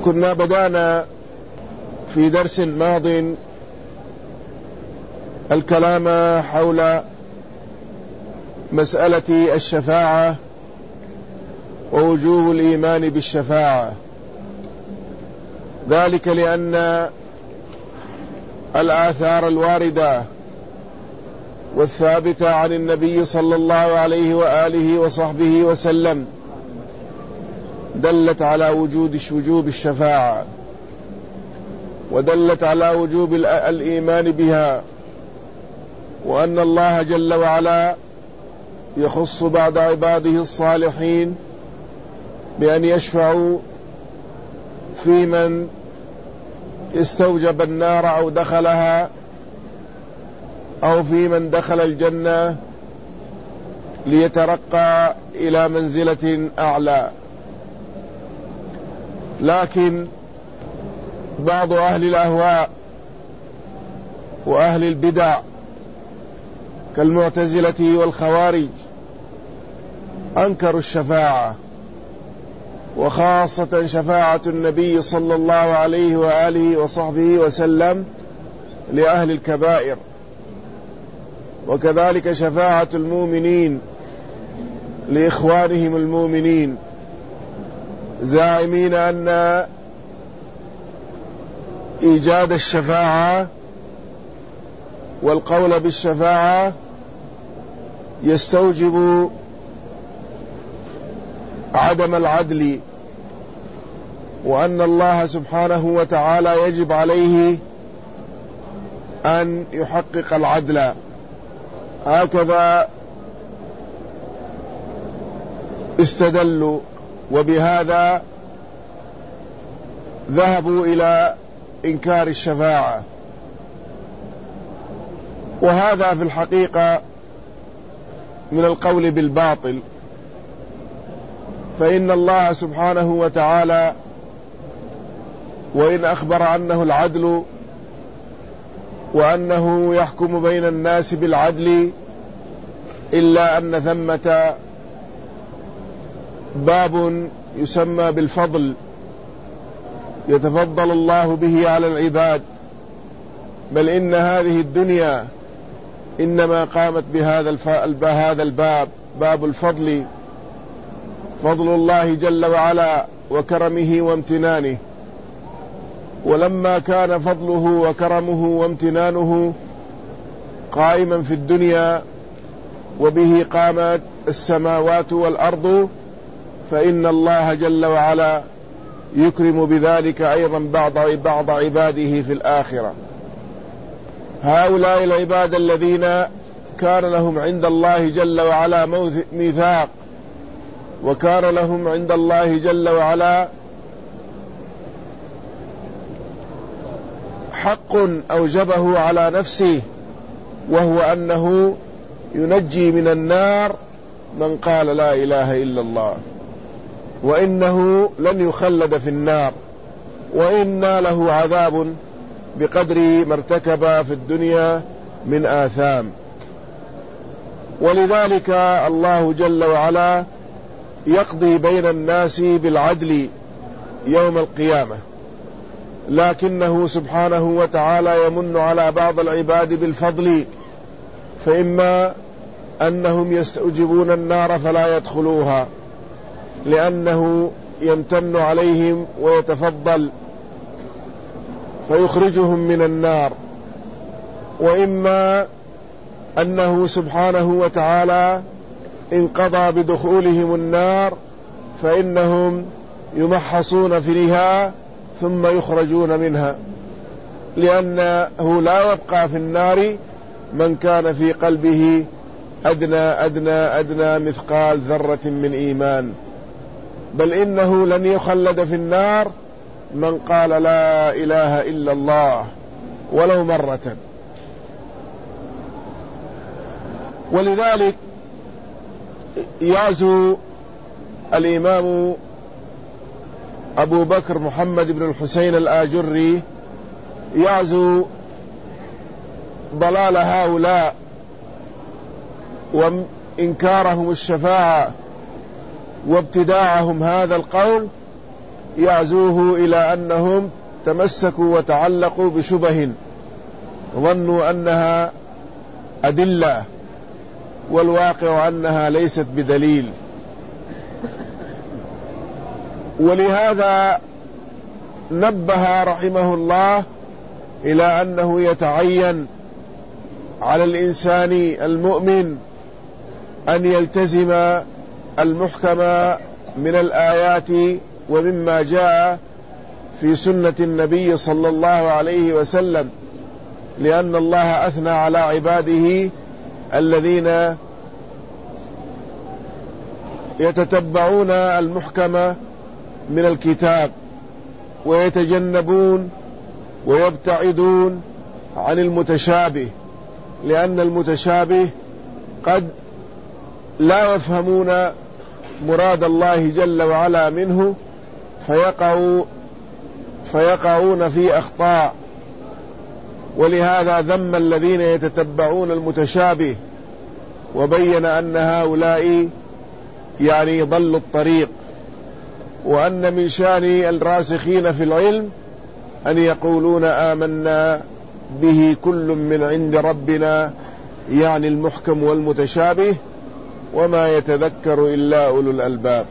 كنا بدأنا في درس ماض الكلام حول مسألة الشفاعة ووجوب الإيمان بالشفاعة، ذلك لأن الآثار الواردة والثابتة عن النبي صلى الله عليه وآله وصحبه وسلم دلت على وجوب الشفاعة، ودلت على وجوب الإيمان بها، وأن الله جل وعلا يخص بعض عباده الصالحين بأن يشفعوا في من استوجب النار أو دخلها، أو في من دخل الجنة ليترقى إلى منزلة أعلى. لكن بعض أهل الأهواء وأهل البدع كالمعتزلة والخوارج أنكروا الشفاعة، وخاصة شفاعة النبي صلى الله عليه وآله وصحبه وسلم لأهل الكبائر، وكذلك شفاعة المؤمنين لإخوانهم المؤمنين، زاعمين أن إيجاد الشفاعة والقول بالشفاعة يستوجب عدم العدل، وأن الله سبحانه وتعالى يجب عليه أن يحقق العدل. هكذا استدلوا، وبهذا ذهبوا إلى إنكار الشفاعة. وهذا في الحقيقة من القول بالباطل، فإن الله سبحانه وتعالى وإن أخبر أنه العدل وأنه يحكم بين الناس بالعدل، إلا أن ثمة باب يسمى بالفضل يتفضل الله به على العباد، بل إن هذه الدنيا إنما قامت بهذا الباب، باب الفضل، فضل الله جل وعلا وكرمه وامتنانه. ولما كان فضله وكرمه وامتنانه قائما في الدنيا وبه قامت السماوات والأرض، فإن الله جل وعلا يكرم بذلك أيضا بعض عباده في الآخرة. هؤلاء العباد الذين كان لهم عند الله جل وعلا ميثاق، وكان لهم عند الله جل وعلا حق أوجبه على نفسه، وهو أنه ينجي من النار من قال لا إله إلا الله، وإنه لن يخلد في النار، وإن له عذاب بقدر ما ارتكب في الدنيا من آثام. ولذلك الله جل وعلا يقضي بين الناس بالعدل يوم القيامة، لكنه سبحانه وتعالى يمن على بعض العباد بالفضل، فإما أنهم يستوجبون النار فلا يدخلوها لأنه يمتن عليهم ويتفضل فيخرجهم من النار، وإما أنه سبحانه وتعالى إن قضى بدخولهم النار فإنهم يمحصون فيها ثم يخرجون منها، لأنه لا يبقى في النار من كان في قلبه أدنى مثقال ذرة من إيمان، بل إنه لن يخلد في النار من قال لا إله إلا الله ولو مرة. ولذلك يعزو الإمام أبو بكر محمد بن الحسين الآجري يعزو ضلال هؤلاء وإنكارهم الشفاعة وابتداعهم هذا القول يعزوه إلى أنهم تمسكوا وتعلقوا بشبه ظنوا أنها أدلة، والواقع أنها ليست بدليل. ولهذا نبه رحمه الله إلى أنه يتعين على الإنسان المؤمن أن يلتزم المحكم من الآيات ومما جاء في سنة النبي صلى الله عليه وسلم، لأن الله أثنى على عباده الذين يتتبعون المحكم من الكتاب ويتجنبون ويبتعدون عن المتشابه، لأن المتشابه قد لا يفهمون مراد الله جل وعلا منه فيقعون في أخطاء. ولهذا ذم الذين يتتبعون المتشابه وبين أن هؤلاء يعني ضلوا الطريق، وأن من شأن الراسخين في العلم أن يقولون آمنا به كل من عند ربنا، يعني المحكم والمتشابه، وما يتذكر إلا أولو الألباب.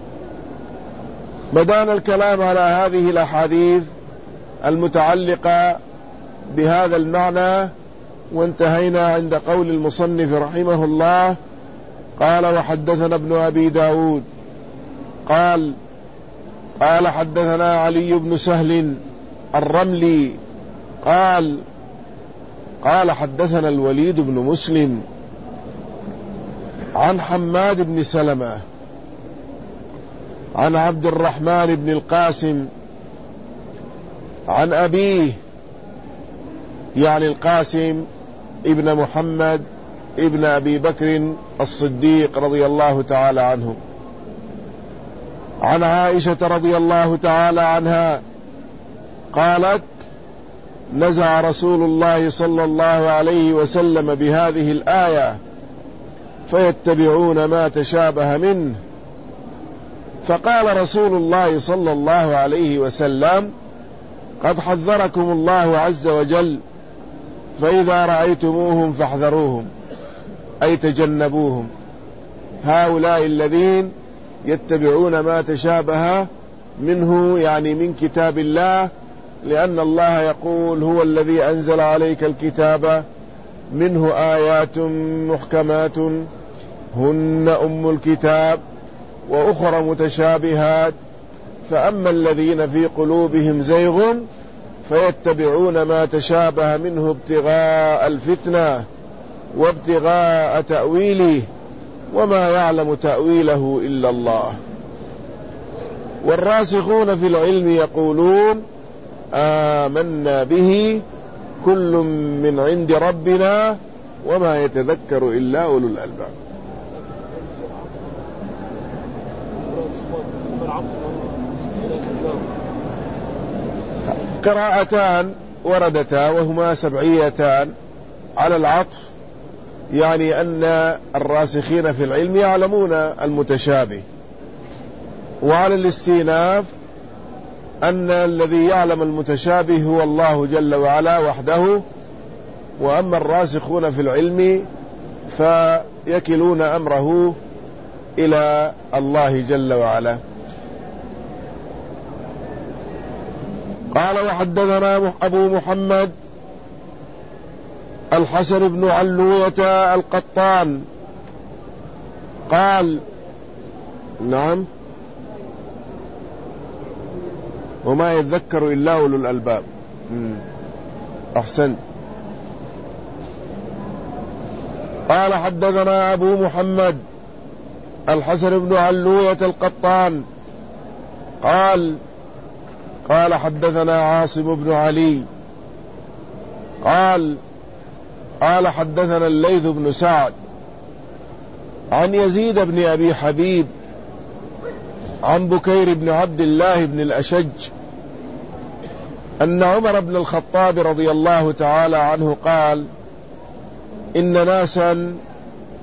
بدأنا الكلام على هذه الأحاديث المتعلقة بهذا المعنى، وانتهينا عند قول المصنف رحمه الله قال: وحدثنا ابن أبي داود قال حدثنا علي بن سهل الرملي قال حدثنا الوليد بن مسلم عن حماد بن سلمة عن عبد الرحمن بن القاسم عن أبيه، يعني القاسم ابن محمد ابن أبي بكر الصديق رضي الله تعالى عنه، عن عائشة رضي الله تعالى عنها قالت: نزع رسول الله صلى الله عليه وسلم بهذه الآية: فيتبعون ما تشابه منه. فقال رسول الله صلى الله عليه وسلم: قد حذركم الله عز وجل، فإذا رأيتموهم فاحذروهم، أي تجنبوهم. هؤلاء الذين يتبعون ما تشابه منه، يعني من كتاب الله، لأن الله يقول: هو الذي أنزل عليك الكتاب منه آيات محكمات هن أم الكتاب وأخرى متشابهات، فأما الذين في قلوبهم زيغ فيتبعون ما تشابه منه ابتغاء الفتنة وابتغاء تأويله وما يعلم تأويله إلا الله. والراسخون في العلم يقولون: آمنا به كل من عند ربنا وما يتذكر إلا أولو الألباب. قراءتان وردتا وهما سبعيتان على العطف، يعني أن الراسخين في العلم يعلمون المتشابه، وعلى الاستئناف أن الذي يعلم المتشابه هو الله جل وعلا وحده، وأما الراسخون في العلم فيكلون أمره إلى الله جل وعلا. قال: وحدثنا أبو محمد الحسن بن علوية القطان قال: نعم، وما يتذكر إلا أولو الألباب. أحسن. قال: حدثنا أبو محمد الحسن بن علوية القطان قال حدثنا عاصم بن علي قال حدثنا الليث بن سعد عن يزيد بن أبي حبيب عن بكير بن عبد الله بن الأشج أن عمر بن الخطاب رضي الله تعالى عنه قال: إن ناسا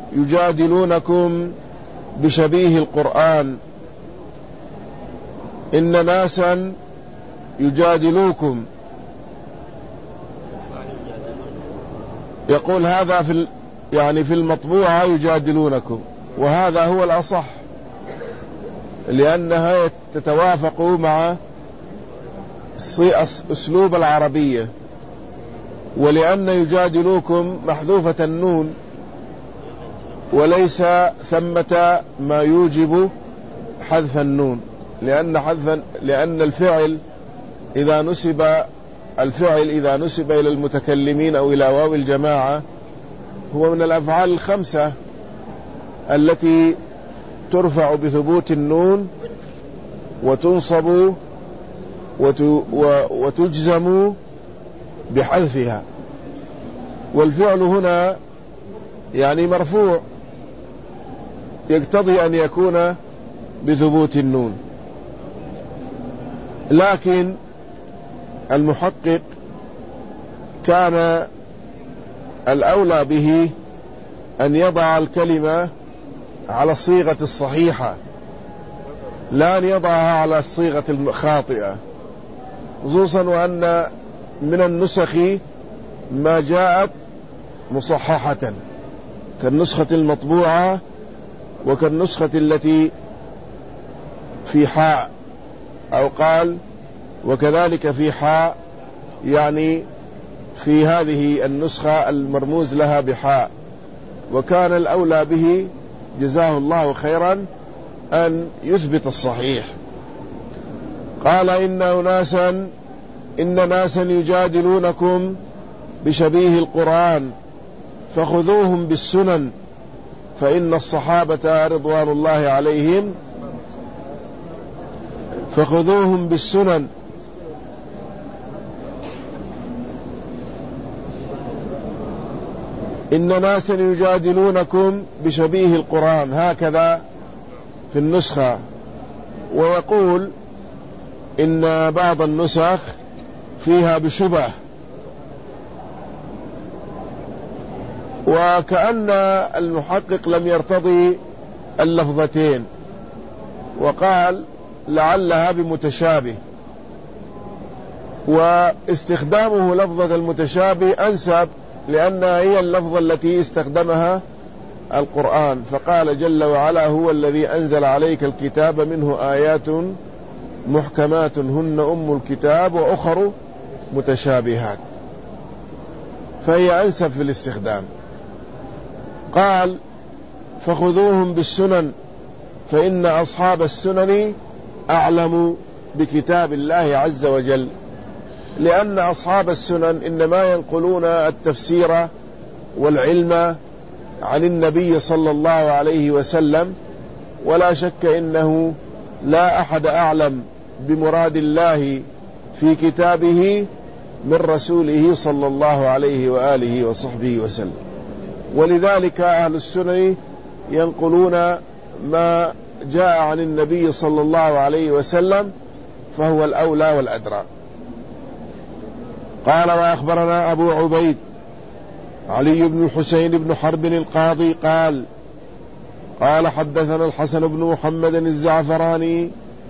يجادلونكم بشبيه القرآن، إن ناسا يجادلوكم، يقول هذا في المطبوعة يجادلونكم، وهذا هو الأصح لأنها تتوافق مع أسلوب العربية، ولأن يجادلوكم محذوفة النون، وليس ثمة ما يوجب حذف النون، لأن الفعل إذا نسب إلى المتكلمين أو إلى واو الجماعة هو من الأفعال الخمسة التي ترفع بثبوت النون وتنصب وتجزم بحذفها، والفعل هنا يعني مرفوع يقتضي أن يكون بثبوت النون، لكن المحقق كان الأولى به أن يضع الكلمة على الصيغة الصحيحة، لا أن يضعها على الصيغة الخاطئة، خصوصا وأن من النسخ ما جاءت مصححة كالنسخة المطبوعة وكالنسخة التي في حاء، أو قال وكذلك في حاء، يعني في هذه النسخة المرموز لها بحاء، وكان الأولى به جزاه الله خيرا أن يثبت الصحيح. قال إن ناسا يجادلونكم بشبيه القرآن فخذوهم بالسنن فإن الصحابة رضوان الله عليهم فخذوهم بالسنن إن ناسا يجادلونكم بشبيه القرآن، هكذا في النسخة. ويقول إن بعض النسخ فيها بشبه، وكأن المحقق لم يرتضي اللفظتين وقال لعلها بمتشابه، واستخدامه لفظة المتشابه أنسب لأنها هي اللفظة التي استخدمها القرآن، فقال جل وعلا هو الذي أنزل عليك الكتاب منه آيات محكمات هن أم الكتاب وأخر متشابهات، فهي أنسب في الاستخدام. قال فخذوهم بالسنن فإن أصحاب السنن أعلم بكتاب الله عز وجل، لأن أصحاب السنن إنما ينقلون التفسير والعلم عن النبي صلى الله عليه وسلم، ولا شك إنه لا أحد أعلم بمراد الله في كتابه من رسوله صلى الله عليه وآله وصحبه وسلم، ولذلك أهل السنن ينقلون ما جاء عن النبي صلى الله عليه وسلم، فهو الأولى والأدرى. قال وأخبرنا أبو عبيد علي بن الحسين بن حرب القاضي قال حدثنا الحسن بن محمد الزعفراني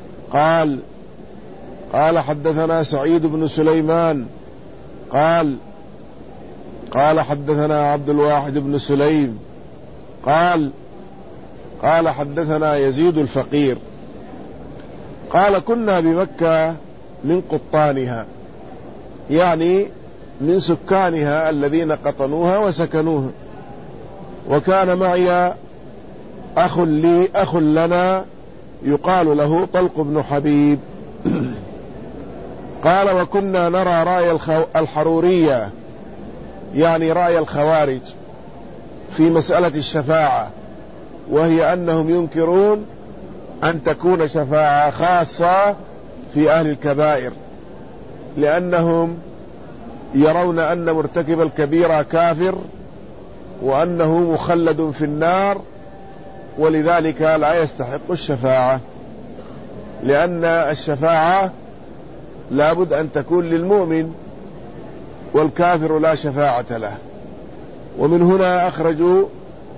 قال حدثنا سعيد بن سليمان قال حدثنا عبد الواحد بن سليم قال حدثنا يزيد الفقير قال كنا بمكة من قطانها، يعني من سكانها الذين قطنوها وسكنوها، وكان معي أخ لنا يقال له طلق بن حبيب. قال وكنا نرى رأي الحرورية، يعني رأي الخوارج في مسألة الشفاعة، وهي أنهم ينكرون أن تكون شفاعة خاصة في أهل الكبائر، لأنهم يرون أن مرتكب الكبيرة كافر وأنه مخلد في النار، ولذلك لا يستحق الشفاعة، لأن الشفاعة لابد أن تكون للمؤمن والكافر لا شفاعة له، ومن هنا أخرجوا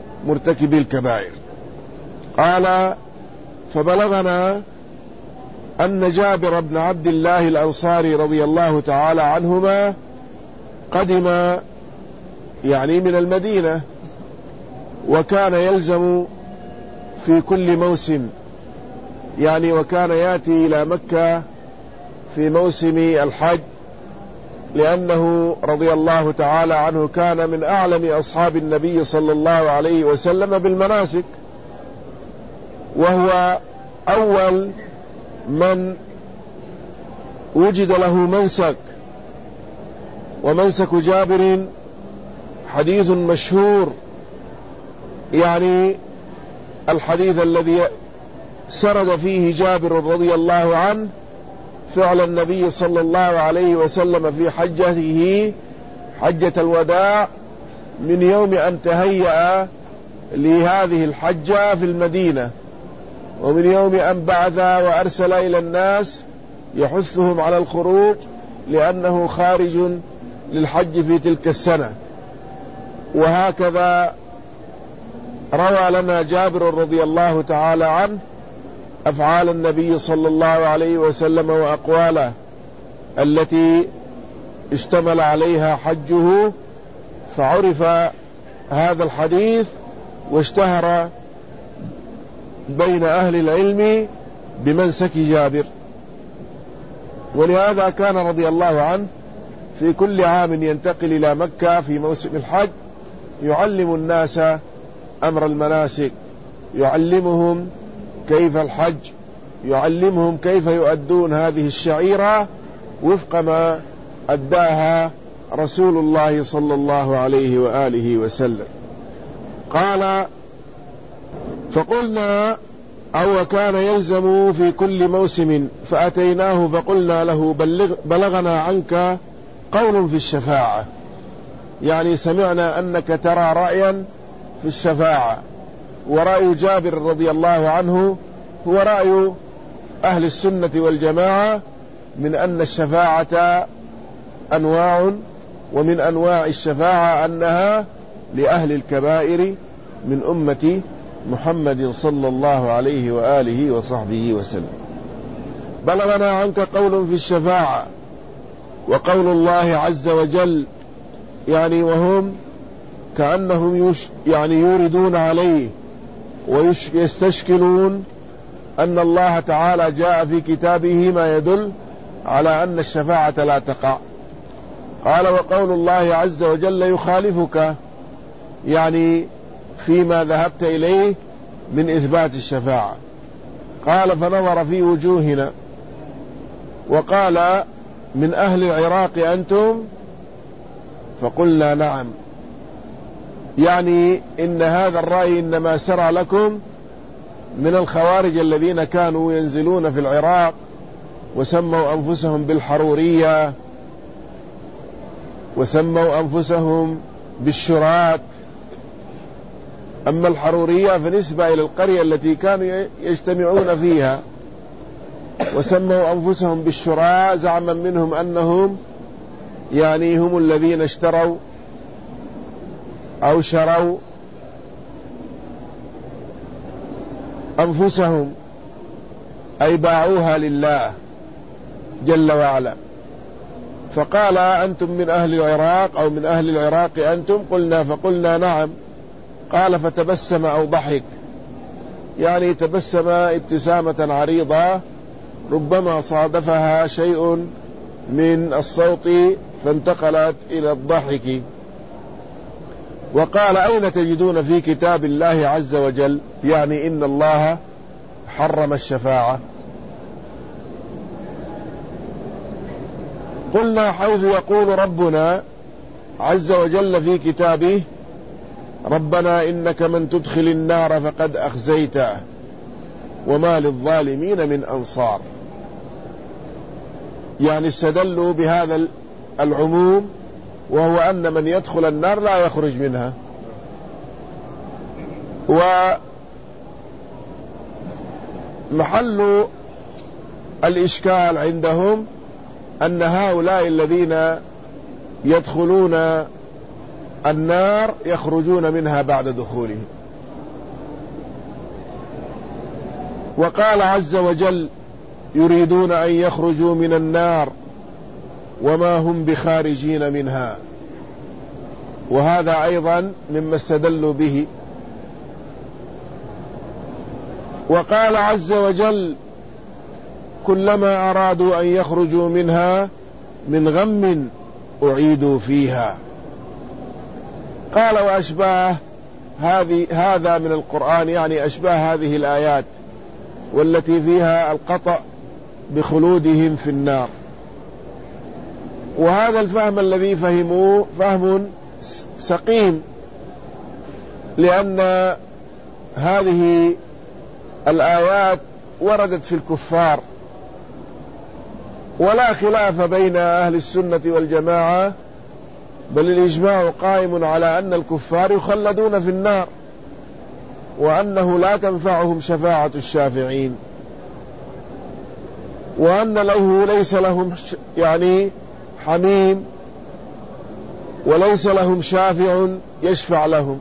مرتكبي الكبائر. قال فبلغنا أن جابر بن عبد الله الأنصاري رضي الله تعالى عنهما قدم يعني من المدينة، وكان يلزم في كل موسم، يعني وكان يأتي إلى مكة في موسم الحج، لأنه رضي الله تعالى عنه كان من أعلم أصحاب النبي صلى الله عليه وسلم بالمناسك، وهو أول من وجد له منسك. ومنسك جابر حديث مشهور، يعني الحديث الذي سرد فيه جابر رضي الله عنه فعل النبي صلى الله عليه وسلم في حجته حجة الوداع من يوم أن تهيأ لهذه الحجة في المدينة، ومن يوم أن بعث وأرسل إلى الناس يحثهم على الخروج لأنه خارج للحج في تلك السنة. وهكذا روى لنا جابر رضي الله تعالى عنه أفعال النبي صلى الله عليه وسلم وأقواله التي اشتمل عليها حجه، فعرف هذا الحديث واشتهر بين أهل العلم بمنسك جابر. ولهذا كان رضي الله عنه في كل عام ينتقل إلى مكة في موسم الحج يعلم الناس أمر المناسك، يعلمهم كيف الحج، يعلمهم كيف يؤدون هذه الشعيرة وفق ما أداها رسول الله صلى الله عليه وآله وسلم. قال: فقلنا أو كان يلزم في كل موسم، فأتيناه فقلنا له بلغنا عنك قول في الشفاعة، يعني سمعنا أنك ترى رأيا في الشفاعة. ورأي جابر رضي الله عنه هو رأي أهل السنة والجماعة من أن الشفاعة أنواع، ومن أنواع الشفاعة أنها لأهل الكبائر من أمة محمد صلى الله عليه وآله وصحبه وسلم. بلغنا عنك قول في الشفاعة، وقول الله عز وجل، يعني وهم كأنهم يعني يوردون عليه ويستشكلون أن الله تعالى جاء في كتابه ما يدل على أن الشفاعة لا تقع. قال: وقول الله عز وجل يخالفك، يعني فيما ذهبت إليه من إثبات الشفاعة. قال: فنظر في وجوهنا وقال: من أهل العراق أنتم؟ فقلنا: نعم. يعني إن هذا الرأي إنما سرى لكم من الخوارج الذين كانوا ينزلون في العراق وسموا أنفسهم بالحرورية، وسموا أنفسهم بالشرات. أما الحرورية فنسبة إلى القرية التي كانوا يجتمعون فيها، وسموا أنفسهم بالشراء زعما منهم أنهم يعني هم الذين اشتروا أو شروا أنفسهم، أي باعوها لله جل وعلا. فقال: أنتم من أهل العراق أو من أهل العراق أنتم؟ قلنا، فقلنا: نعم. قال: فتبسم أو ضحك، يعني تبسم ابتسامة عريضة ربما صادفها شيء من الصوت فانتقلت إلى الضحك. وقال: أين تجدون في كتاب الله عز وجل، يعني إن الله حرم الشفاعة؟ قلنا: حيث يقول ربنا عز وجل في كتابه: ربنا إنك من تدخل النار فقد أخزيته وما للظالمين من أنصار. يعني استدلوا بهذا العموم، وهو أن من يدخل النار لا يخرج منها. ومحل الإشكال عندهم أن هؤلاء الذين يدخلون النار يخرجون منها بعد دخولهم. وقال عز وجل: يريدون أن يخرجوا من النار وما هم بخارجين منها. وهذا أيضا مما استدلوا به. وقال عز وجل: كلما أرادوا أن يخرجوا منها من غم أعيدوا فيها. قال: وأشباه هذا من القرآن، يعني أشباه هذه الآيات والتي فيها القطع بخلودهم في النار. وهذا الفهم الذي فهموه فهم سقيم، لأن هذه الآيات وردت في الكفار، ولا خلاف بين أهل السنة والجماعة، بل الإجماع قائم على أن الكفار يخلدون في النار، وأنه لا تنفعهم شفاعة الشافعين، وأن ليس لهم يعني حميم، وليس لهم شافع يشفع لهم.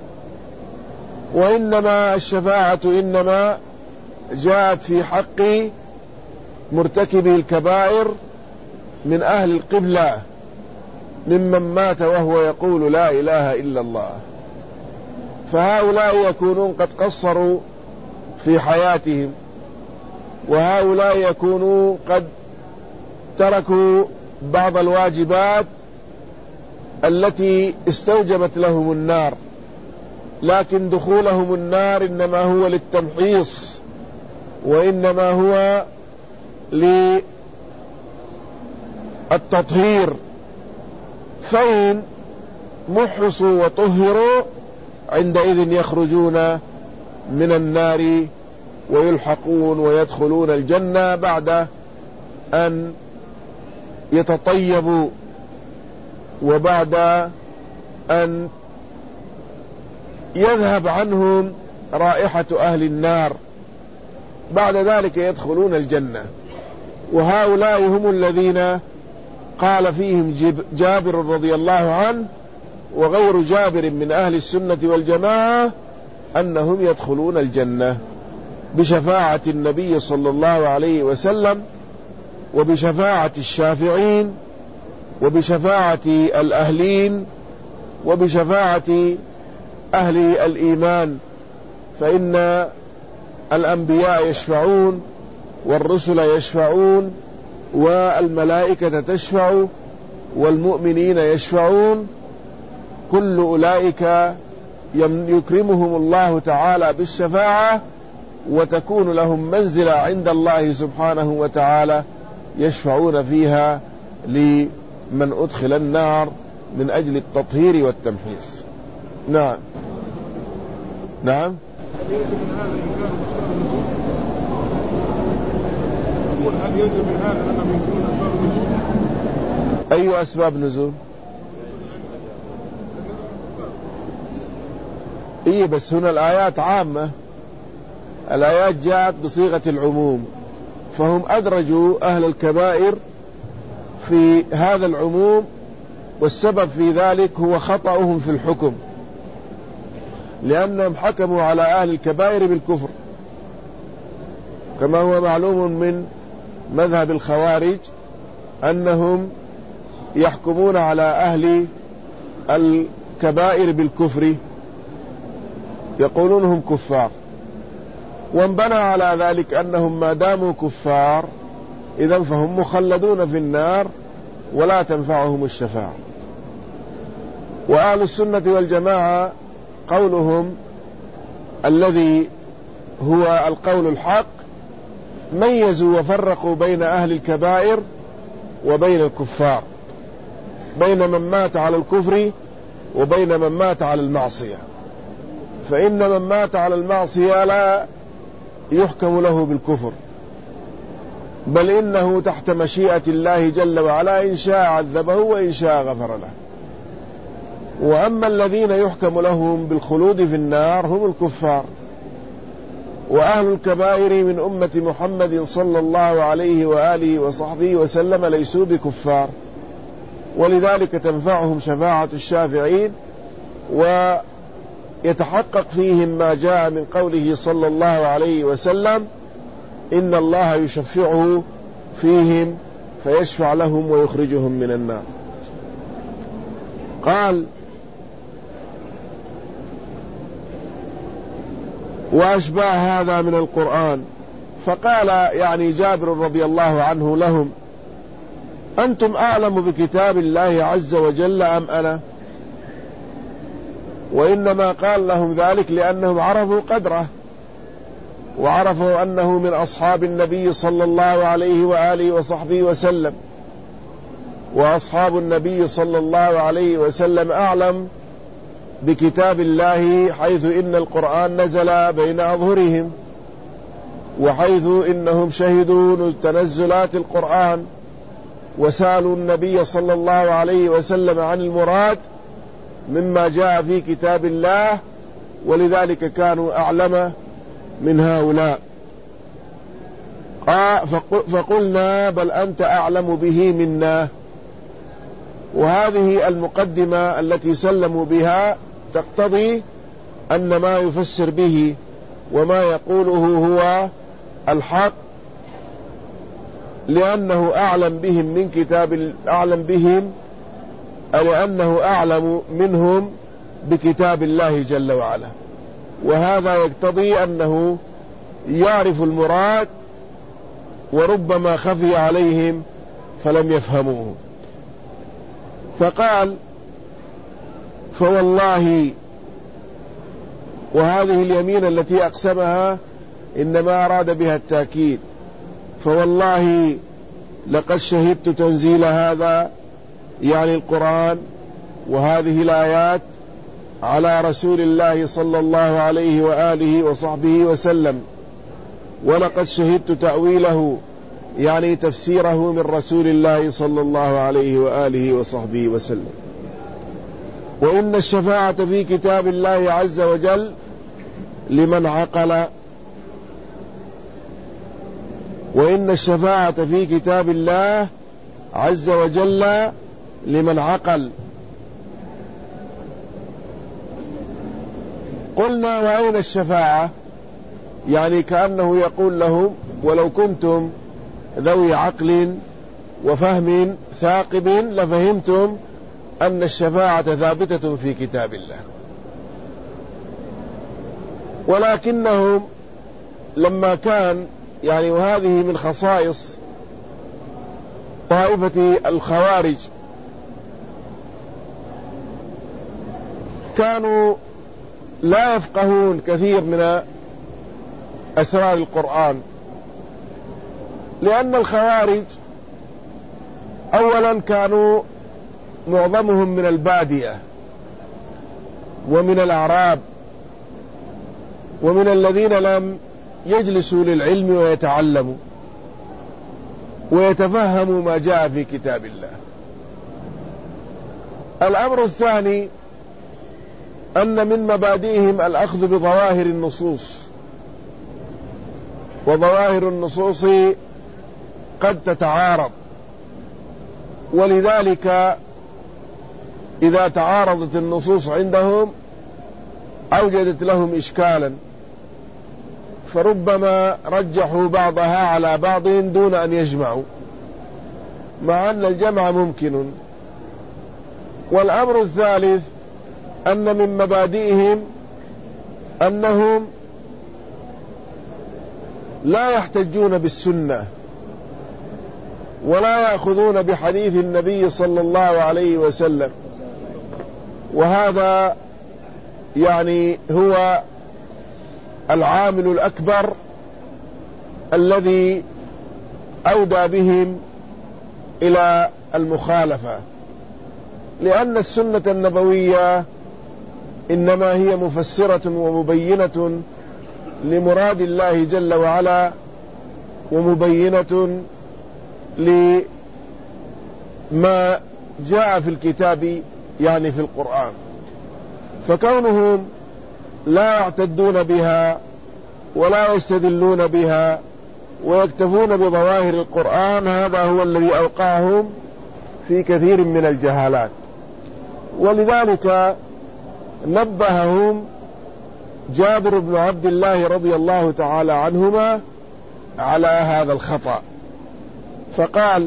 وإنما الشفاعة إنما جاءت في حق مرتكبي الكبائر من أهل القبلة، ممن مات وهو يقول لا إله إلا الله، فهؤلاء يكونون قد قصروا في حياتهم، وهؤلاء يكونوا قد تركوا بعض الواجبات التي استوجبت لهم النار، لكن دخولهم النار إنما هو للتمحيص، وإنما هو للتطهير، فإن محصوا وطهروا عندئذ يخرجون من النار ويلحقون ويدخلون الجنة بعد أن يتطيبوا، وبعد أن يذهب عنهم رائحة أهل النار، بعد ذلك يدخلون الجنة. وهؤلاء هم الذين قال فيهم جابر رضي الله عنه وغير جابر من أهل السنة والجماعة أنهم يدخلون الجنة بشفاعة النبي صلى الله عليه وسلم، وبشفاعة الشافعين، وبشفاعة الأهلين، وبشفاعة أهل الإيمان، فإن الأنبياء يشفعون، والرسل يشفعون، والملائكة تشفع، والمؤمنين يشفعون، كل أولئك يكرمهم الله تعالى بالشفاعة، وتكون لهم منزلة عند الله سبحانه وتعالى يشفعون فيها لمن أدخل النار من أجل التطهير والتمحيص. نعم. نعم. هل يجب من هذا أنه يكون أسباب نزول؟ أي أسباب نزول؟ إيه، بس هنا الآيات عامة، الآيات جاءت بصيغة العموم، فهم أدرجوا أهل الكبائر في هذا العموم، والسبب في ذلك هو خطأهم في الحكم، لأنهم حكموا على أهل الكبائر بالكفر، كما هو معلوم من مذهب الخوارج أنهم يحكمون على أهل الكبائر بالكفر، يقولونهم كفار، وانبنى على ذلك أنهم ما داموا كفار إذن فهم مخلدون في النار ولا تنفعهم الشفاعة. وأهل السنة والجماعة قولهم الذي هو القول الحق ميزوا وفرقوا بين أهل الكبائر وبين الكفار، بين من مات على الكفر وبين من مات على المعصية. فإن من مات على المعصية لا يحكم له بالكفر، بل إنه تحت مشيئة الله جل وعلا، إن شاء عذبه وإن شاء غفر له. وأما الذين يحكم لهم بالخلود في النار هم الكفار. وأهل الكبائر من أمة محمد صلى الله عليه وآله وصحبه وسلم ليسوا بكفار، ولذلك تنفعهم شفاعة الشافعين، ويتحقق فيهم ما جاء من قوله صلى الله عليه وسلم: إن الله يشفعه فيهم فيشفع لهم ويخرجهم من النار. قال: وأشباه هذا من القرآن. فقال يعني جابر رضي الله عنه لهم: أنتم أعلم بكتاب الله عز وجل أم أنا؟ وإنما قال لهم ذلك لأنهم عرفوا قدره، وعرفوا أنه من أصحاب النبي صلى الله عليه وآله وصحبه وسلم، وأصحاب النبي صلى الله عليه وسلم أعلم بكتاب الله، حيث إن القرآن نزل بين أظهرهم، وحيث إنهم شهدوا تنزلات القرآن وسألوا النبي صلى الله عليه وسلم عن المراد مما جاء في كتاب الله، ولذلك كانوا أعلم من هؤلاء. فقلنا: بل أنت أعلم به منا. وهذه المقدمة التي سلموا بها تقتضي أن ما يفسر به وما يقوله هو الحق، لأنه أعلم بهم من كتاب، أعلم بهم لأنه أعلم منهم بكتاب الله جل وعلا، وهذا يقتضي أنه يعرف المراد، وربما خفي عليهم فلم يفهموه. فقال: فوالله، وهذه اليمين التي أقسمها إنما أراد بها التأكيد، فوالله لقد شهدت تنزيل هذا، يعني القرآن وهذه الآيات، على رسول الله صلى الله عليه وآله وصحبه وسلم، ولقد شهدت تأويله، يعني تفسيره من رسول الله صلى الله عليه وآله وصحبه وسلم. وإن الشفاعة في كتاب الله عز وجل لمن عقل، وإن الشفاعة في كتاب الله عز وجل لمن عقل. قلنا: وأين الشفاعة؟ يعني كأنه يقول لهم: ولو كنتم ذوي عقل وفهم ثاقب لفهمتم أن الشفاعة ثابتة في كتاب الله. ولكنهم لما كان يعني، وهذه من خصائص طائفة الخوارج، كانوا لا يفقهون كثير من أسرار القرآن، لأن الخوارج أولا كانوا معظمهم من البادية ومن الأعراب ومن الذين لم يجلسوا للعلم ويتعلموا ويتفهموا ما جاء في كتاب الله. الأمر الثاني أن من مبادئهم الأخذ بظواهر النصوص، وظواهر النصوص قد تتعارض، ولذلك إذا تعارضت النصوص عندهم أوجدت لهم إشكالا، فربما رجحوا بعضها على بعض دون أن يجمعوا، مع أن الجمع ممكن. والأمر الثالث أن من مبادئهم أنهم لا يحتجون بالسنة ولا يأخذون بحديث النبي صلى الله عليه وسلم، وهذا يعني هو العامل الأكبر الذي أودى بهم إلى المخالفة، لأن السنة النبوية إنما هي مفسرة ومبينة لمراد الله جل وعلا، ومبينة لما جاء في الكتاب يعني في القرآن. فكونهم لا يعتدون بها ولا يستدلون بها ويكتفون بظواهر القرآن، هذا هو الذي أوقعهم في كثير من الجهالات. ولذلك نبههم جابر بن عبد الله رضي الله تعالى عنهما على هذا الخطأ، فقال: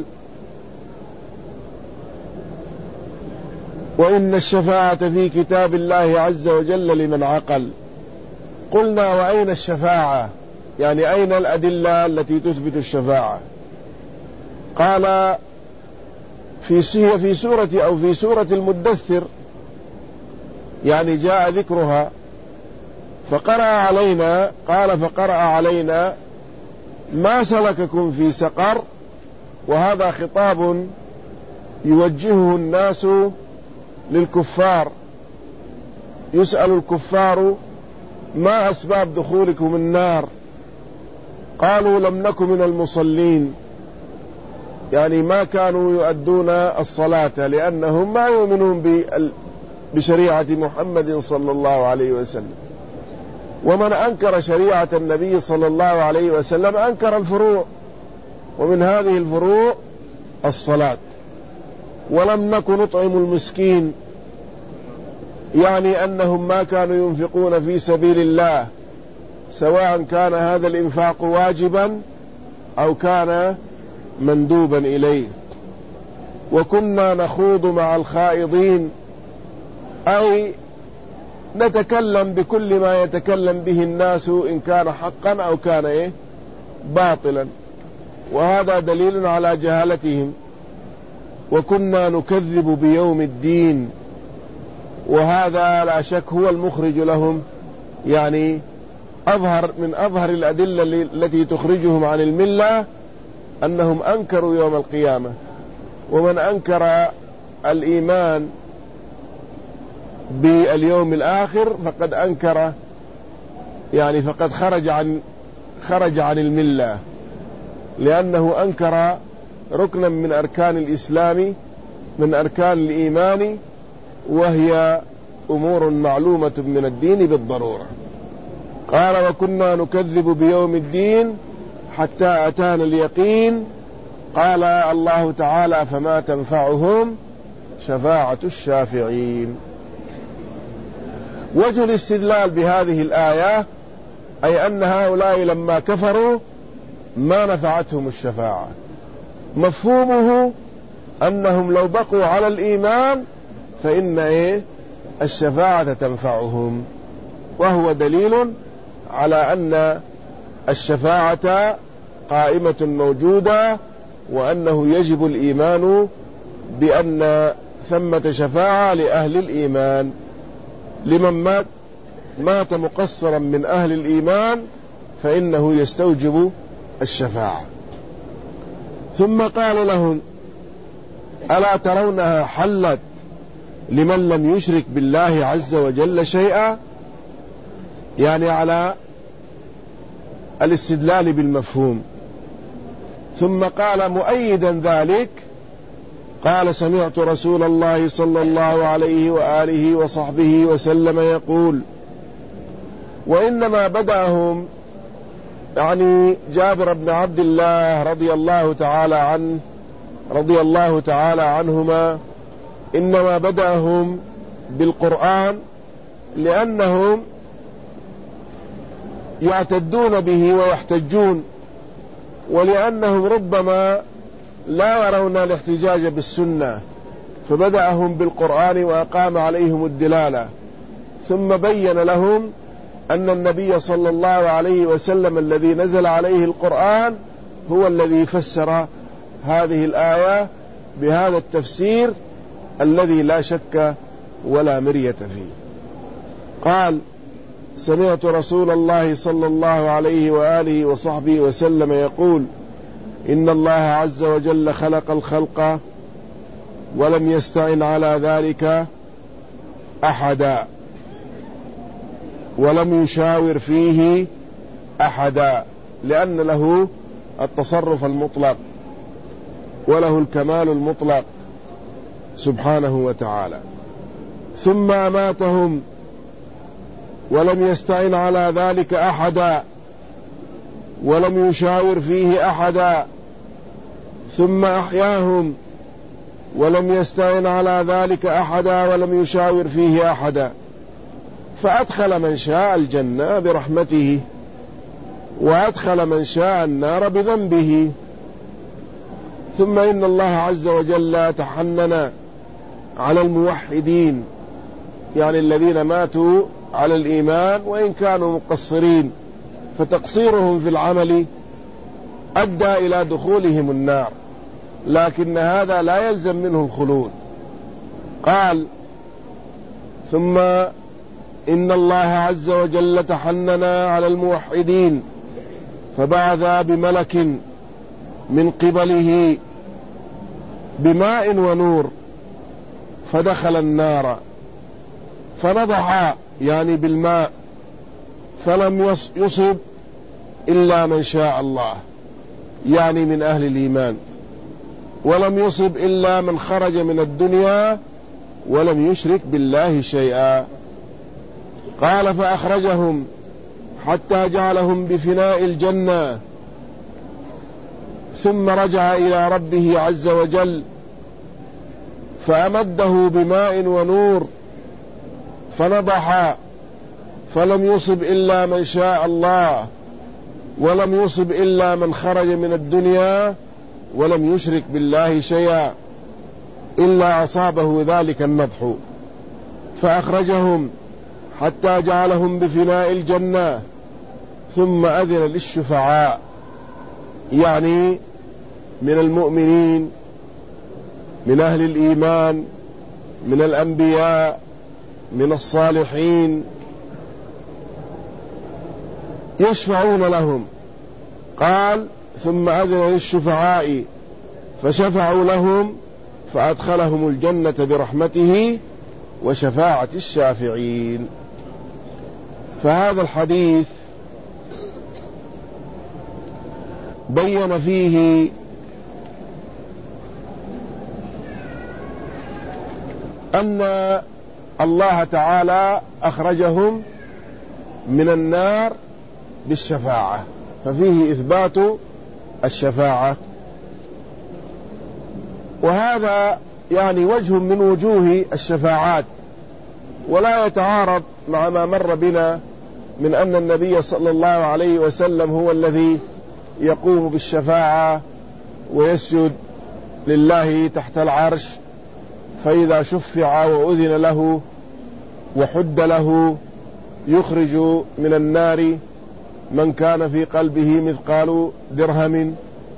وإن الشفاعة في كتاب الله عز وجل لمن عقل. قلنا: وأين الشفاعة؟ يعني أين الأدلة التي تثبت الشفاعة؟ قال: في سورة أو في سورة المدثر، يعني جاء ذكرها. فقرأ علينا، قال: فقرأ علينا: ما سلككم في سقر. وهذا خطاب يوجهه الناس للكفار، يسأل الكفار: ما أسباب دخولكم النار؟ قالوا: لم نك من المصلين، يعني ما كانوا يؤدون الصلاة لأنهم ما يؤمنون بشريعة محمد صلى الله عليه وسلم. ومن أنكر شريعة النبي صلى الله عليه وسلم أنكر الفروع، ومن هذه الفروع الصلاة. ولم نك نطعم المسكين، يعني أنهم ما كانوا ينفقون في سبيل الله، سواء كان هذا الإنفاق واجبا أو كان مندوبا إليه. وكنا نخوض مع الخائضين، أي نتكلم بكل ما يتكلم به الناس، إن كان حقا أو كان باطلا، وهذا دليل على جهالتهم. وكنا نكذب بيوم الدين، وهذا لا شك هو المخرج لهم، يعني من أظهر الأدلة التي تخرجهم عن الملة أنهم أنكروا يوم القيامة. ومن أنكر الإيمان باليوم الآخر فقد أنكر، يعني فقد خرج عن الملة، لأنه أنكر ركنا من أركان الإسلام، من أركان الإيمان، وهي أمور معلومة من الدين بالضرورة. قال: وكنا نكذب بيوم الدين حتى أتانا اليقين. قال الله تعالى: فما تنفعهم شفاعة الشافعين. وجه الاستدلال بهذه الآية أي أن هؤلاء لما كفروا ما نفعتهم الشفاعة. مفهومه أنهم لو بقوا على الإيمان فإن الشفاعة تنفعهم، وهو دليل على أن الشفاعة قائمة موجودة، وأنه يجب الإيمان بأن ثمة شفاعة لأهل الإيمان، لمن مات مقصرا من أهل الإيمان فإنه يستوجب الشفاعة. ثم قال لهم: ألا ترونها حلت لمن لم يشرك بالله عز وجل شيئا، يعني على الاستدلال بالمفهوم. ثم قال مؤيدا ذلك، قال: سمعت رسول الله صلى الله عليه وآله وصحبه وسلم يقول: وإنما بدأهم، يعني جابر بن عبد الله رضي الله تعالى عنهما، إنما بدأهم بالقرآن لأنهم يعتدون به ويحتجون، ولأنهم ربما لا يرون الاحتجاج بالسنة، فبدأهم بالقرآن وأقام عليهم الدلالة. ثم بين لهم أن النبي صلى الله عليه وسلم الذي نزل عليه القرآن هو الذي فسر هذه الآية بهذا التفسير الذي لا شك ولا مرية فيه. قال: سمعت رسول الله صلى الله عليه وآله وصحبه وسلم يقول: إن الله عز وجل خلق الخلق ولم يستعن على ذلك أحدا، ولم يشاور فيه أحدا، لأن له التصرف المطلق وله الكمال المطلق سبحانه وتعالى. ثم أماتهم ولم يستعن على ذلك أحدا، ولم يشاور فيه أحدا. ثم أحياهم ولم يستعن على ذلك أحدا، ولم يشاور فيه أحدا، فأدخل من شاء الجنة برحمته، وأدخل من شاء النار بذنبه. ثم إن الله عز وجل تحنن على الموحدين، يعني الذين ماتوا على الإيمان وإن كانوا مقصرين، فتقصيرهم في العمل أدى إلى دخولهم النار، لكن هذا لا يلزم منه الخلود. قال: ثم إن الله عز وجل تحنن على الموحدين فبعث بملك من قبله بماء ونور فدخل النار فنضح، يعني بالماء، فلم يصب إلا من شاء الله، يعني من أهل الإيمان، ولم يصب إلا من خرج من الدنيا ولم يشرك بالله شيئا. قال: فأخرجهم حتى جعلهم بفناء الجنة، ثم رجع إلى ربه عز وجل فأمده بماء ونور فنضح، فلم يصب إلا من شاء الله، ولم يصب إلا من خرج من الدنيا ولم يشرك بالله شيئا، إلا أصابه ذلك النضح. فأخرجهم حتى جعلهم بفناء الجنة، ثم أذن للشفعاء، يعني من المؤمنين، من أهل الإيمان، من الأنبياء، من الصالحين، يشفعون لهم. قال: ثم أذن للشفعاء فشفعوا لهم فأدخلهم الجنة برحمته وشفاعة الشافعين. فهذا الحديث بين فيه أن الله تعالى أخرجهم من النار بالشفاعة، ففيه إثبات الشفاعة، وهذا يعني وجه من وجوه الشفاعات، ولا يتعارض مع ما مر بنا من أن النبي صلى الله عليه وسلم هو الذي يقوم بالشفاعة ويسجد لله تحت العرش، فإذا شفع وأذن له وحد له يخرج من النار من كان في قلبه مثقال درهم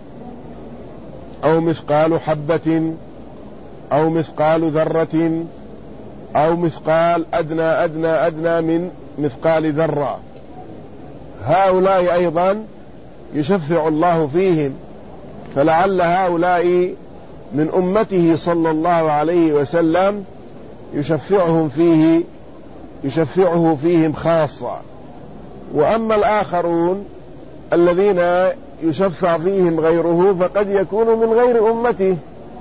أو مثقال حبة أو مثقال ذرة أو مثقال أدنى من مثقال ذرة. هؤلاء أيضا يشفع الله فيهم، فلعل هؤلاء من أمته صلى الله عليه وسلم يشفعه فيهم خاصة. وأما الآخرون الذين يشفع فيهم غيره فقد يكونوا من غير أمته،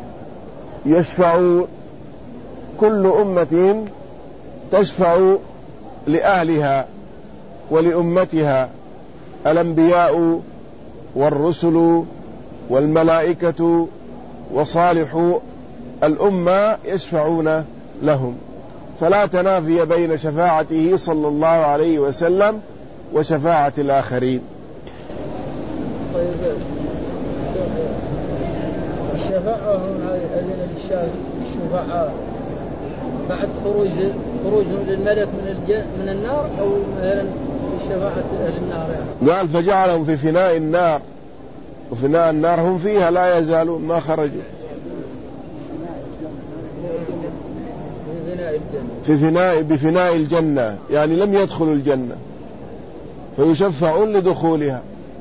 يشفع كل أمة تشفع لأهلها ولأمتها، الأنبياء والرسل والملائكة وصالح الأمة يشفعون لهم، فلا تنافي بين شفاعته صلى الله عليه وسلم وشفاعة الآخرين. طيب، الشفاعة هنا أذن للشفعاء بعد خروجهم للملك من النار، أو مثلا شفاعة أهل النار يعني. قال: فجعلهم في فناء النار، وفناء النار هم فيها لا يزالون ما خرجوا، بفناء الجنة، يعني لم يدخلوا الجنة فيشفعون لدخولها.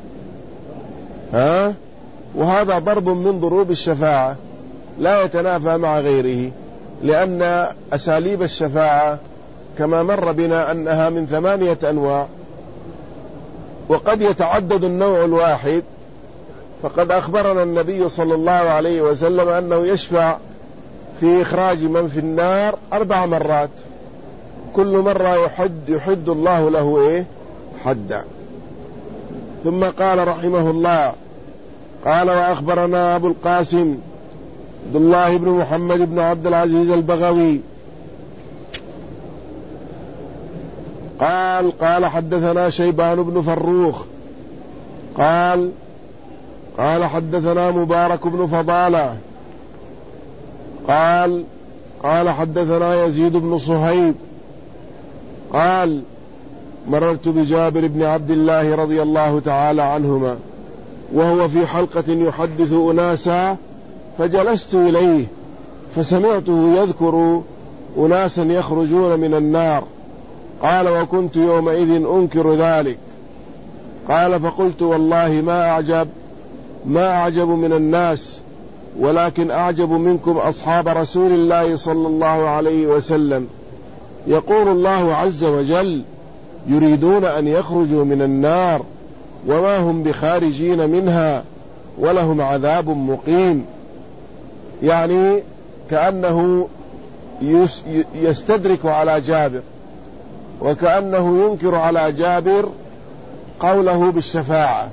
وهذا ضرب من ضروب الشفاعة لا يتنافى مع غيره، لأن أساليب الشفاعة كما مر بنا أنها من 8 أنواع، وقد يتعدد النوع الواحد. فقد أخبرنا النبي صلى الله عليه وسلم أنه يشفع في إخراج من في النار 4 مرات، كل مرة يحد الله له حدا. ثم قال رحمه الله: قال: وأخبرنا أبو القاسم عبد الله بن محمد بن عبد العزيز البغوي قال حدثنا شيبان بن فروخ قال حدثنا مبارك بن فضالة قال حدثنا يزيد بن صهيب قال مررت بجابر بن عبد الله رضي الله تعالى عنهما وهو في حلقة يحدث أناسا فجلست إليه فسمعته يذكر أناسا يخرجون من النار. قال وكنت يومئذ أنكر ذلك. قال فقلت والله ما أعجب من الناس ولكن أعجب منكم أصحاب رسول الله صلى الله عليه وسلم. يقول الله عز وجل يريدون أن يخرجوا من النار وما هم بخارجين منها ولهم عذاب مقيم. يعني كأنه يستدرك على جابر وكأنه ينكر على جابر قوله بالشفاعة،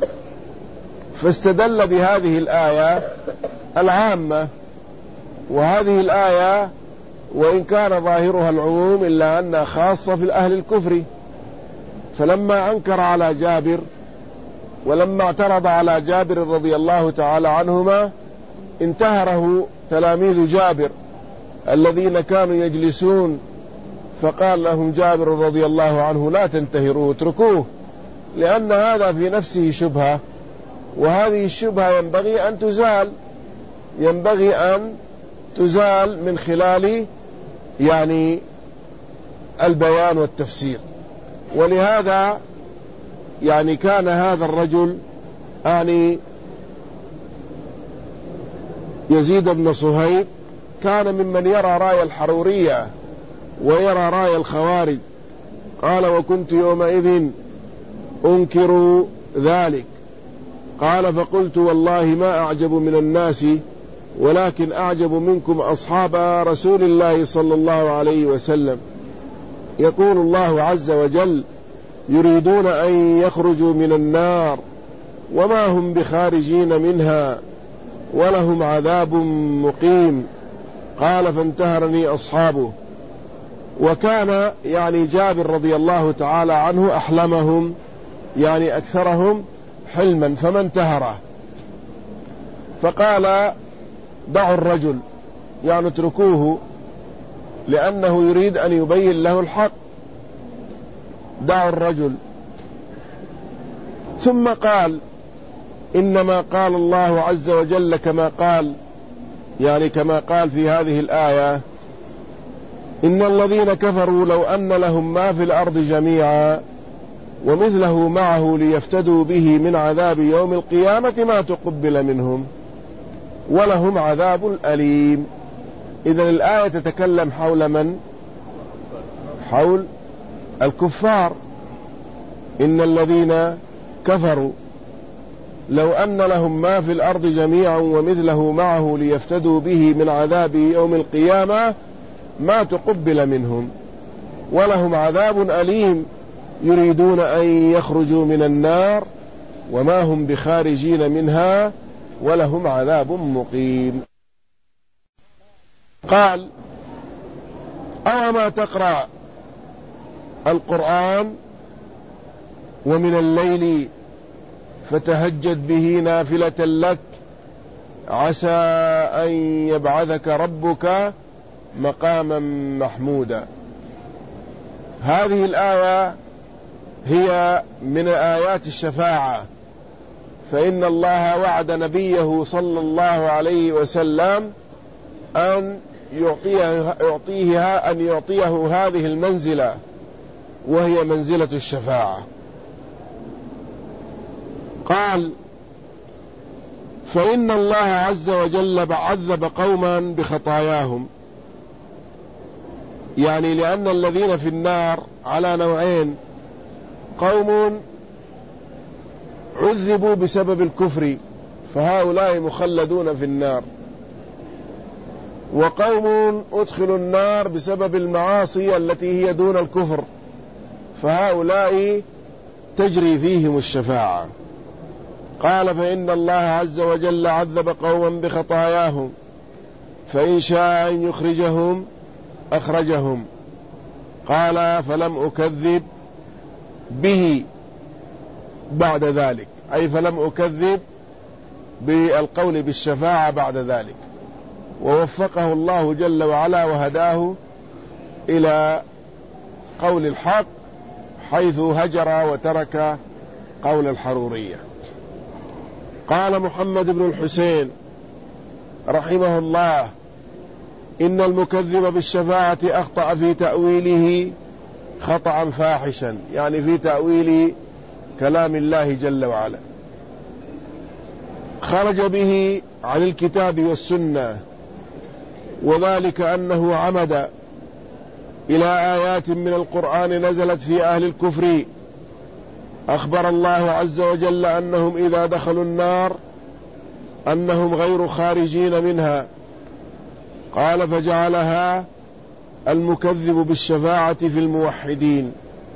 فاستدل بهذه الآية العامة. وهذه الآية وإن كان ظاهرها العموم إلا أنها خاصة في أهل الكفر، فلما أنكر على جابر ولما اعترض على جابر رضي الله تعالى عنهما انتهره تلاميذ جابر الذين كانوا يجلسون، فقال لهم جابر رضي الله عنه لا تنتهروه اتركوه، لأن هذا في نفسه شبهة، وهذه الشبهة ينبغي أن تزال من خلال يعني البيان والتفسير. ولهذا يعني كان هذا الرجل يعني يزيد بن صهيب كان ممن يرى راي الحرورية ويرى راي الخوارج. قال وكنت يومئذ أنكر ذلك. قال فقلت والله ما أعجب من الناس ولكن أعجب منكم أصحاب رسول الله صلى الله عليه وسلم. يقول الله عز وجل يريدون أن يخرجوا من النار وما هم بخارجين منها ولهم عذاب مقيم. قال فانتهرني أصحابه. وكان يعني جابر رضي الله تعالى عنه أحلمهم يعني أكثرهم حلما فما انتهره، فقال دعوا الرجل يعني اتركوه لأنه يريد أن يبين له الحق، دعوا الرجل. ثم قال إنما قال الله عز وجل كما قال يعني كما قال في هذه الآية إن الذين كفروا لو أن لهم ما في الأرض جميعا ومثله معه ليفتدوا به من عذاب يوم القيامة ما تقبل منهم ولهم عذاب أليم. إذن الآية تتكلم حول من؟ حول الكفار. إن الذين كفروا لو أن لهم ما في الأرض جميعا ومثله معه ليفتدوا به من عذاب يوم القيامة ما تقبل منهم ولهم عذاب أليم يريدون أن يخرجوا من النار وما هم بخارجين منها ولهم عذاب مقيم. قال أوما تقرأ القرآن ومن الليل فتهجد به نافلة لك عسى أن يبعثك ربك مقاما محمودا. هذه الآية هي من آيات الشفاعة، فإن الله وعد نبيه صلى الله عليه وسلم أن يعطيه هذه المنزلة وهي منزلة الشفاعة. قال فإن الله عز وجل عذب قوما بخطاياهم، يعني لأن الذين في النار على نوعين: قوم عذبوا بسبب الكفر فهؤلاء مخلدون في النار، وقوم أدخلوا النار بسبب المعاصي التي هي دون الكفر فهؤلاء تجري فيهم الشفاعة. قال فإن الله عز وجل عذب قوما بخطاياهم فإن شاء أن يخرجهم أخرجهم. قال فلم أكذب به بعد ذلك، أي فلم أكذب بالقول بالشفاعة بعد ذلك. ووفقه الله جل وعلا وهداه إلى قول الحق، حيث هجر وترك قول الحرورية. قال محمد بن الحسين رحمه الله: إن المكذب بالشفاعة أخطأ في تأويله خطأ فاحشا، يعني في تأويل كلام الله جل وعلا، خرج به عن الكتاب والسنة، وذلك أنه عمد إلى آيات من القرآن نزلت في أهل الكفر، أخبر الله عز وجل أنهم إذا دخلوا النار أنهم غير خارجين منها، قال: فجعلها المكذب بالشفاعة في الموحدين،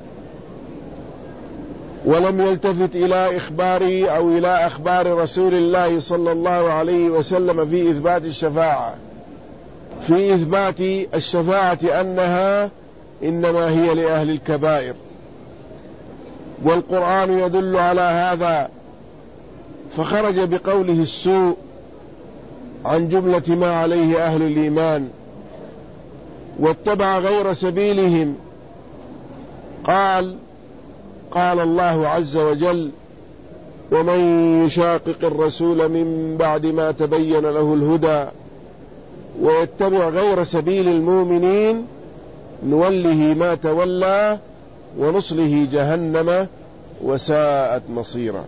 ولم يلتفت إلى إخباره أو إلى أخبار رسول الله صلى الله عليه وسلم في إثبات الشفاعة، في إثبات الشفاعة أنها إنما هي لأهل الكبائر، والقرآن يدل على هذا، فخرج بقوله السوء عن جملة ما عليه أهل الإيمان، واتبع غير سبيلهم. قال الله عز وجل: ومن يشاقق الرسول من بعد ما تبين له الهدى ويتبع غير سبيل المؤمنين نوله ما تولى ونصله جهنم وساءت مصيرا.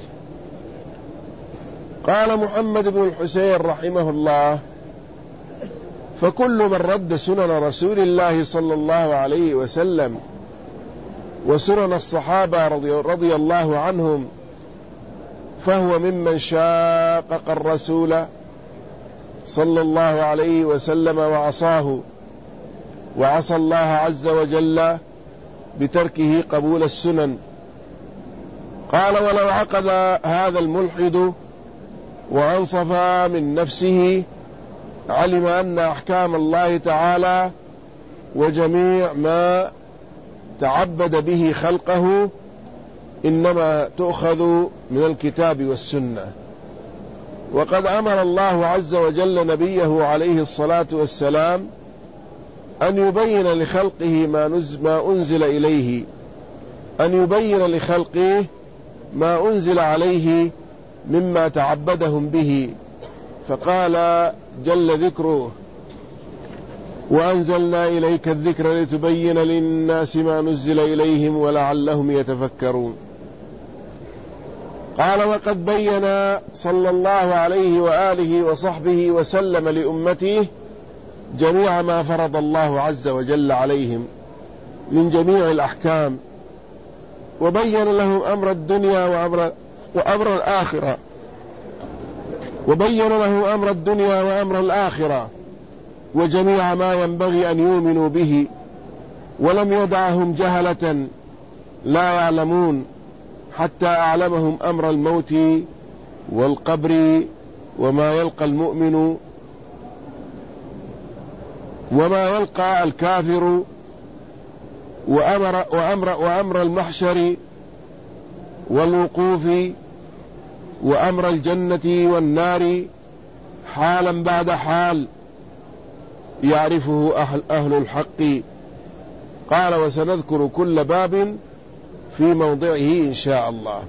قال محمد بن الحسين رحمه الله: فكل من رد سنن رسول الله صلى الله عليه وسلم وسنن الصحابة رضي الله عنهم فهو ممن شاقق الرسول صلى الله عليه وسلم وعصاه، وعصى الله عز وجل بتركه قبول السنن. قال: ولو عقد هذا الملحد وأنصف من نفسه علم أن أحكام الله تعالى وجميع ما تعبد به خلقه إنما تؤخذ من الكتاب والسنة. وقد أمر الله عز وجل نبيه عليه الصلاة والسلام أن يبين لخلقه ما أنزل إليه، أن يبين لخلقه ما أنزل عليه مما تعبدهم به، فقال جل ذكره: وأنزلنا إليك الذكر لتبين للناس ما نزل إليهم ولعلهم يتفكرون. قال: وقد بين صلى الله عليه وآله وصحبه وسلم لأمته جميع ما فرض الله عز وجل عليهم من جميع الأحكام، وبين لهم أمر الدنيا وأمر الآخرة، وبين لهم أمر الدنيا وأمر الآخرة وجميع ما ينبغي أن يؤمنوا به، ولم يدعهم جهلة لا يعلمون حتى أعلمهم أمر الموت والقبر وما يلقى المؤمن وما يلقى الكافر، وأمر المحشر والوقوف، وأمر الجنة والنار حالا بعد حال يعرفه أهل الحق. قال: وسنذكر كل باب في موضعه إن شاء الله.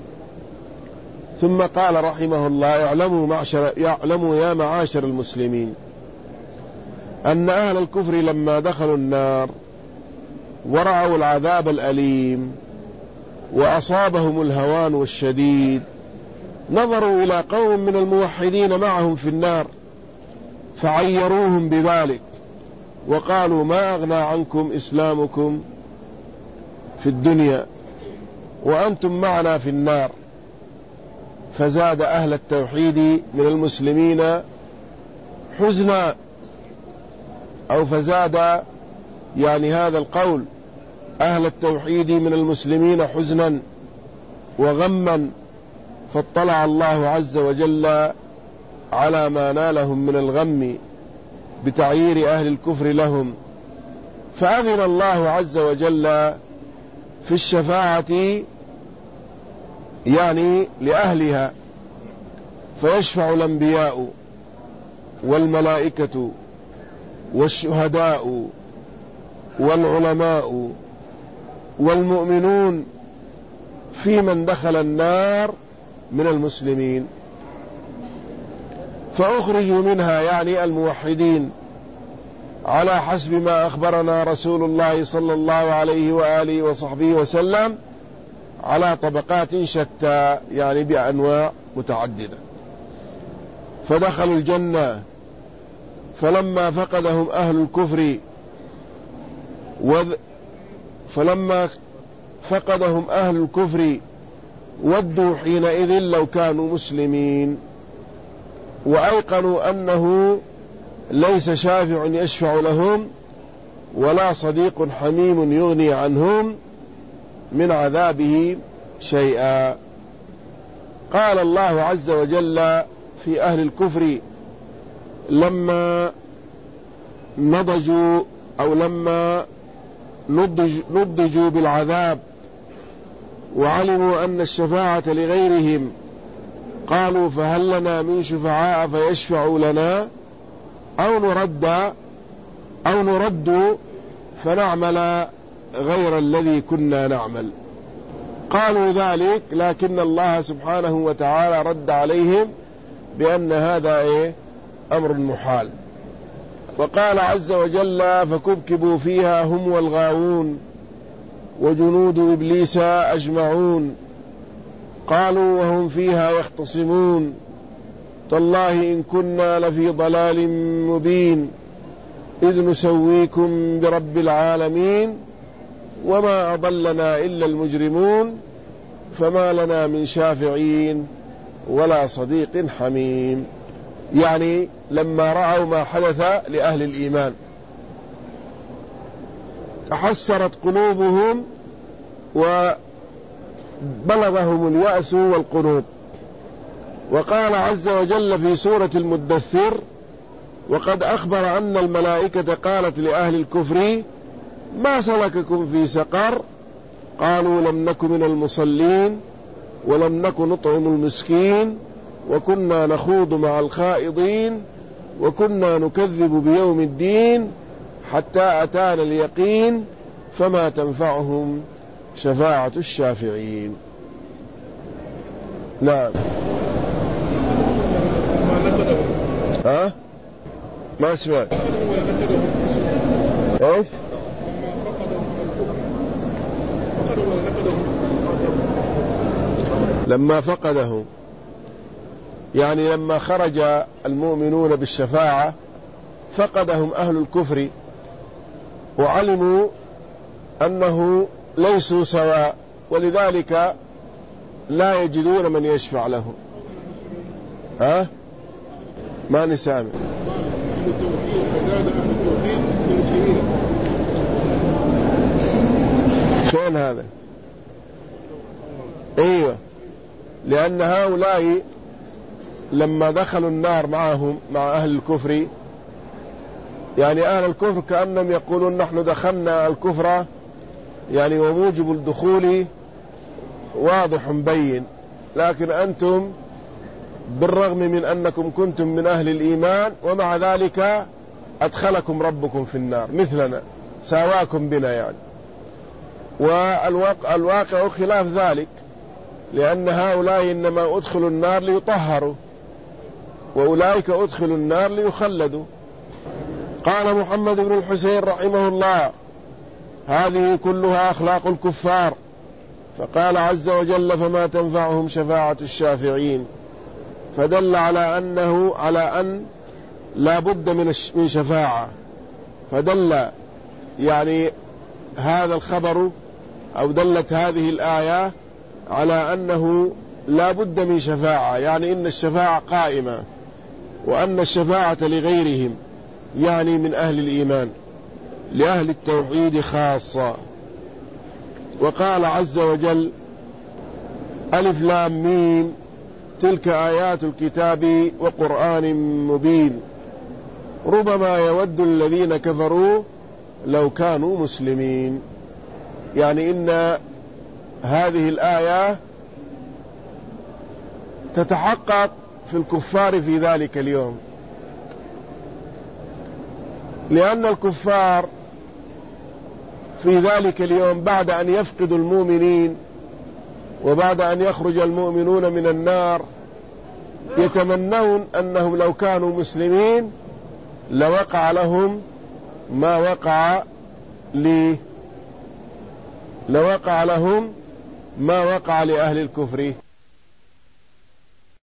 ثم قال رحمه الله: اعلموا يا معاشر المسلمين أن أهل الكفر لما دخلوا النار ورأوا العذاب الأليم وأصابهم الهوان والشديد نظروا إلى قوم من الموحدين معهم في النار فعيروهم بذلك وقالوا: ما أغنى عنكم إسلامكم في الدنيا وأنتم معنا في النار. فزاد أهل التوحيد من المسلمين حزنا، أو فزاد يعني هذا القول أهل التوحيد من المسلمين حزنا وغما، فاطلع الله عز وجل على ما نالهم من الغم بتعيير أهل الكفر لهم، فأذن الله عز وجل في الشفاعة يعني لأهلها، فيشفع الأنبياء والملائكة والشهداء والعلماء والمؤمنون في من دخل النار من المسلمين، فأخرجوا منها يعني الموحدين على حسب ما أخبرنا رسول الله صلى الله عليه وآله وصحبه وسلم على طبقات شتى، يعني بأنواع متعددة. فدخلوا الجنة، فلما فقدهم أهل الكفر ودوا حينئذ لو كانوا مسلمين، وأيقنوا أنه ليس شافع يشفع لهم ولا صديق حميم يغني عنهم من عذابه شيئا. قال الله عز وجل في أهل الكفر لما نضجوا أو لما نضجوا بالعذاب وعلموا أن الشفاعة لغيرهم، قالوا فهل لنا من شفعاء فيشفعوا لنا أو نرد فنعمل غير الذي كنا نعمل. قالوا ذلك، لكن الله سبحانه وتعالى رد عليهم بأن هذا أمر محال. وقال عز وجل فكبكبوا فيها هم والغاوون وجنود إبليس أجمعون، قالوا وهم فيها يختصمون تالله إن كنا لفي ضلال مبين إذ نسويكم برب العالمين وما أضلنا إلا المجرمون فما لنا من شافعين ولا صديق حميم. يعني لما رأوا ما حدث لأهل الإيمان تحسرت قلوبهم وبلغهم اليأس والقنوط. وقال عز وجل في سورة المدثر وقد أخبر أن الملائكة قالت لأهل الكفر ما سلككم في سقر، قالوا لم نك من المصلين ولم نك نطعم المسكين وكنا نخوض مع الخائضين وكنا نكذب بيوم الدين حتى أتانا اليقين فما تنفعهم شفاعة الشافعين. نعم. ما سمعت ايش؟ لما فقدهم يعني لما خرج المؤمنون بالشفاعة فقدهم أهل الكفر وعلموا أنه ليسوا سواء، ولذلك لا يجدون من يشفع لهم. ما نسامع. شلون هذا؟ ايوه، لأن هؤلاء لما دخلوا النار معهم مع أهل الكفر، يعني أهل الكفر كأنهم يقولون نحن دخلنا الكفر يعني وموجب الدخول واضح بين، لكن أنتم بالرغم من أنكم كنتم من أهل الإيمان ومع ذلك أدخلكم ربكم في النار مثلنا، ساواكم بنا يعني. والواقع خلاف ذلك، لأن هؤلاء إنما أدخلوا النار ليطهروا وأولئك أدخلوا النار ليخلدوا. قال محمد بن الحسين رحمه الله هذه كلها أخلاق الكفار. فقال عز وجل فما تنفعهم شفاعة الشافعين، فدل على أن لا بد من شفاعة، فدل يعني هذا الخبر أو دلت هذه الآية على أنه لا بد من شفاعة، يعني إن الشفاعة قائمة، وأن الشفاعة لغيرهم يعني من أهل الإيمان لأهل التوحيد خاصة. وقال عز وجل ألف لام ميم تلك آيات الكتاب وقرآن مبين ربما يود الذين كفروا لو كانوا مسلمين. يعني إن هذه الآية تتحقق في الكفار في ذلك اليوم، لأن الكفار في ذلك اليوم بعد أن يفقدوا المؤمنين وبعد أن يخرج المؤمنون من النار يتمنون أنهم لو كانوا مسلمين لوقع لهم ما وقع لأهل الكفر.